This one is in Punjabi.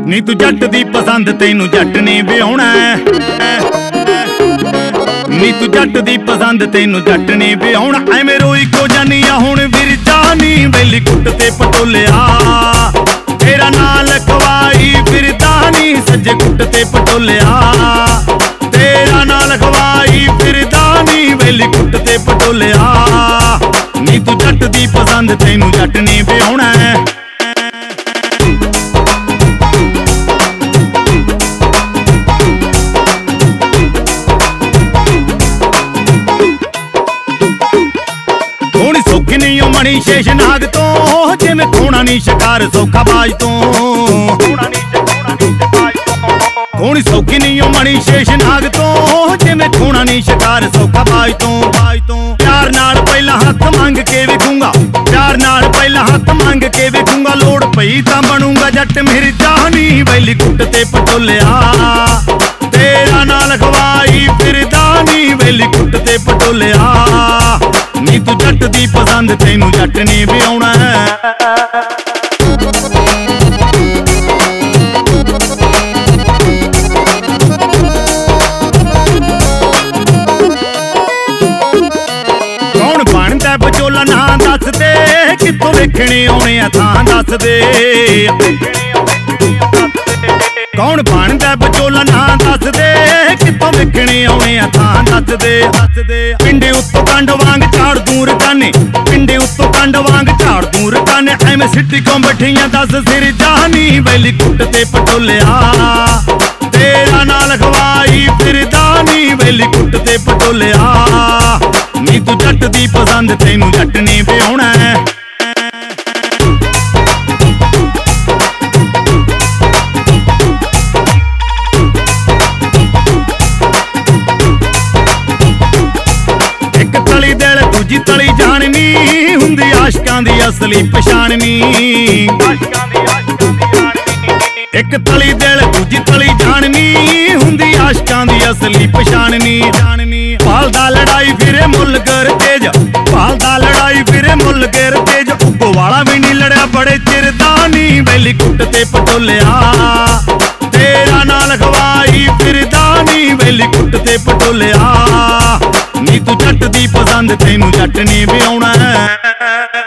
ਨੀ ਤੂੰ ਜੱਟ ਦੀ ਪਸੰਦ ਤੈਨੂੰ ਜੱਟ ਨੇ ਵਿਆਹੁਣਾ। ਨੀ ਤੂੰ ਜੱਟ ਦੀ ਪਸੰਦ ਤੈਨੂੰ ਜੱਟ ਨੇ ਵਿਆਹੁਣਾ। ਐਵੇਂ ਰੋਈ ਕੋ ਜਾਨੀ ਆ ਹੁਣ ਵਿਰਜਾ ਨੀ ਬੈਲੀ ਕੁੱਟ ਤੇ ਪਟੋਲਿਆ। ਤੇਰਾ ਨਾਂ ਲਖਵਾਈ ਫਿਰਦਾ ਨੀ ਸੱਜੇ ਕੁੱਟ ਤੇ ਪਟੋਲਿਆ। ਤੇਰਾ ਨਾਂ ਲਖਵਾਈ ਫਿਰਦਾ ਨੀ ਬੈਲੀ ਕੁੱਟ ਤੇ ਪਟੋਲਿਆ। ਨੀ ਤੂੰ ਜੱਟ ਦੀ ਪਸੰਦ ਤੈਨੂੰ ਜੱਟ ਨੇ ਵਿਆਹੁਣਾ। ਨੀ ਉਹ ਮਣੀ ਸ਼ੇਸ਼ ਨਾਗ ਤੋਂ ਜਿਵੇਂ ਖੋਣਾ ਨੀ ਸ਼ਿਕਾਰ ਸੌਖਾ ਬਾਜ ਤੋਂ। ਖੋਣੀ ਸੌਖੀ ਨੀ ਉਹ ਮਣੀ ਸ਼ੇਸ਼ ਨਾਗ ਤੋਂ ਜਿਵੇਂ ਖੋਣਾ ਨੀ ਸ਼ਿਕਾਰ ਸੌਖਾ ਬਾਜ ਤੋਂ। ਪਿਆਰ ਨਾਲ ਪਹਿਲਾਂ ਹੱਥ ਮੰਗ ਕੇ ਵੇਖੂੰਗਾ। ਪਿਆਰ ਨਾਲ ਪਹਿਲਾਂ ਹੱਥ ਮੰਗ ਕੇ ਵੇਖੂੰਗਾ। ਲੋੜ ਪਈ ਤਾਂ ਬਣੂੰਗਾ ਜੱਟ ਮਿਰਜਾ ਨੀ ਬੈਲੀ ਕੁੱਟ ਤੇ ਪਟੋਲਿਆ। ਤੇਰਾ ਨਾਂ ਲਖਵਾਈ ਫਿਰਦਾ ਨੀ ਬੈਲੀ ਕੁੱਟ ਤੇ ਪਟੋਲਿਆ। ਨੀ ਤੂੰ ਜੱਟ ਦੀ ਪਸੰਦ ਤੈਨੂੰ ਜੱਟ ਨੇ ਵਿਆਹੁਣਾ। ਕੌਣ ਬਣਦਾ ਵਿਚੋਲਾ ਨਾਂ ਦੱਸ ਦੇ। ਕਿੱਥੋਂ ਵੇਖਣੇ ਆਉਣੇ ਆ ਥਾਂ ਦੱਸ ਦੇ। ਕੌਣ ਬਣਦਾ ਵਿਚੋਲਾ ਨਾਂ ਦੱਸ ਦੇ। ਕਿੱਥੋਂ ਵੇਖਣੇ ਆਉਣੇ ਆ ਥਾਂ ਦੱਸ ਦੇ। ਪਿੰਡੇ ਉੱਤੋਂ ਕੰਡ ਵਾਂਗ ਝਾੜ ਦੂਰ ਕਾਨੇ। ਪਿੰਡੇ ਉੱਤੋਂ ਕੰਡ ਵਾਂਗ ਝਾੜ ਦੂਰ ਕਾਨੇ। ਐਵੇਂ ਸਿੱਟੀ ਕੋਂ ਬੈਠੀਆਂ ਦੱਸ ਸਿਰ ਜਾਨੀ ਬੈਲੀ ਕੁੱਟ ਤੇ ਪਟੋਲਿਆ। ਤੇਰਾ ਨਾਂ ਲਖਵਾਈ ਫਿਰਦਾ ਨੀ ਬੈਲੀ ਕੁੱਟ ਤੇ ਪਟੋਲਿਆ। ਨੀ ਤੂੰ ਜੱਟ ਦੀ ਪਸੰਦ ਤੈਨੂੰ ਜੱਟ ਨੇ ਵਿਆਹੁਣਾ। ਦੂਜੀ ਤਲੀ ਜਾਣਨੀ ਹੁੰਦੀ ਆਸ਼ਕਾਂ ਦੀ ਅਸਲੀ ਪਛਾਣਨੀ। ਇੱਕ ਤਲੀ ਦਿਲ ਦੂਜੀ ਤਲੀ ਜਾਣਨੀ ਹੁੰਦੀ ਆਸ਼ਕਾਂ ਦੀ ਅਸਲੀ ਪਛਾਣਨੀ। ਭਾਲਦਾ ਲੜਾਈ ਫਿਰੇ ਮੁੱਲ ਕਰ ਤੇਜ। ਭਾਲਦਾ ਲੜਾਈ ਫਿਰੇ ਮੁੱਲ ਕਰ ਤੇਜ। ਉੱਗੋ ਵਾਲਾ ਵੀ ਨੀ ਲੜਿਆ ਬੜੇ ਚਿਰ ਦਾ ਨੀ ਬੈਲੀ ਕੁੱਟ ਤੇ ਪਟੋਲਿਆ। ਤੇਰਾ ਨਾਂ ਲਖਵਾਈ ਫਿਰਦਾ ਨੀ ਬੈਲੀ ਕੁੱਟ ਤੇ ਪਟੋਲਿਆ। ਨੀ ਤੂੰ ਜੱਟ ਦੀ ਪਸੰਦ ਤੈਨੂੰ ਜੱਟ ਨੇ ਵਿਆਹੁਣਾ।